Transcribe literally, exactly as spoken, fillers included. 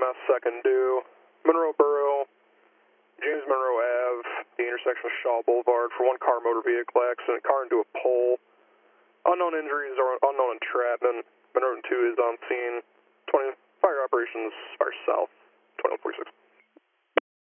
uh, second due, Monroe Borough, James Monroe Ave, the intersection of Shaw Boulevard for one car motor vehicle accident, car into a pole. Unknown injuries or unknown entrapment. Monroe two is on scene. twenty, fire operations, fire south, twenty-one forty-six.